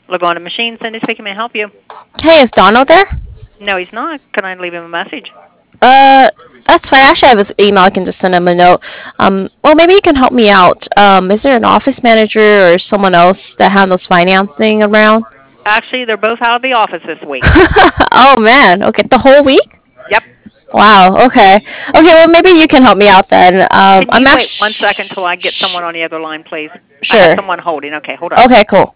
Laguna Machine, Cindy speaking. May I help you? Hey, is Donald there? No, he's not. Can I leave him a message? Uh, that's fine. Actually, I have his email. I can just send him a note. Well, maybe you can help me out. Is there an office manager or someone else that handles financing around? Actually, they're both out of the office this week. Oh man. Okay, the whole week? Yep. Wow. Okay. Okay. Well, maybe you can help me out then. Can I'm you wait actually. 1 second till I get someone on the other line, please? I have Sure. someone holding. Okay, hold on. Okay. Cool.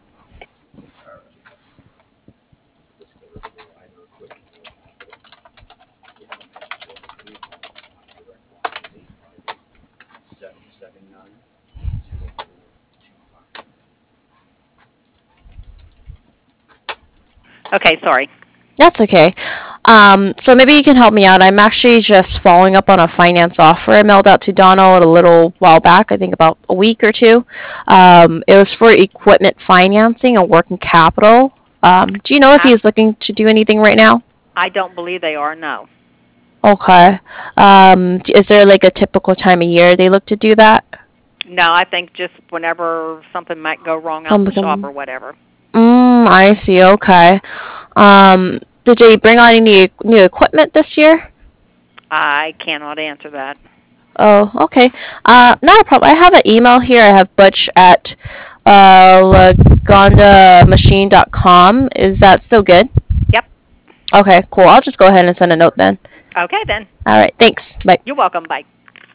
Okay, sorry. That's okay. So maybe you can help me out. I'm actually just following up on a finance offer I mailed out to Donald a little while back, I think about a week or two. It was for equipment financing and working capital. Do you know if he's looking to do anything right now? I don't believe they are, no. Okay. Is there like a typical time of year they look to do that? No, I think just whenever something might go wrong out in the shop or whatever. I see. Okay. Did they bring on any new equipment this year? I cannot answer that. Oh, okay. Not a problem. I have an email here. I have Butch at lagondamachine.com. Is that still good? Yep. Okay, cool. I'll just go ahead and send a note then. Okay, then. All right. Thanks. Bye. You're welcome. Bye.